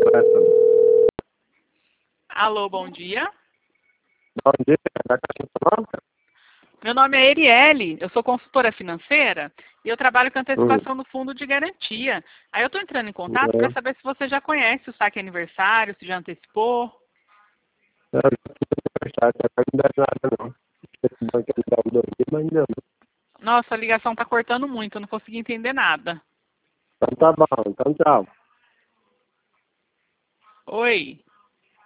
conversando. Alô, bom dia. Bom dia, da Caixa Econômica? Meu nome é Erielle, eu sou consultora financeira e eu trabalho com antecipação no fundo de garantia. Aí eu estou entrando em contato para saber se você já conhece o saque aniversário, se já antecipou. Eu já fiz o aniversário, até não dá nada não. Esse banco ele dá um dormir, mas ainda não. Nossa, a ligação está cortando muito, eu não consegui entender nada. Então tá bom, então tchau. Oi.